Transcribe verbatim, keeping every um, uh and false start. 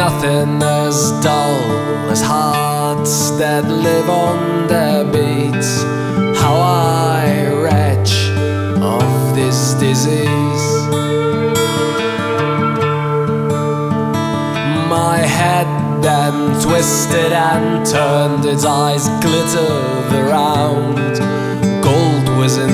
nothing as dull as hearts that live on their beats. How I retch of this disease. My head then twisted and turned, its eyes glittered around. Gold was in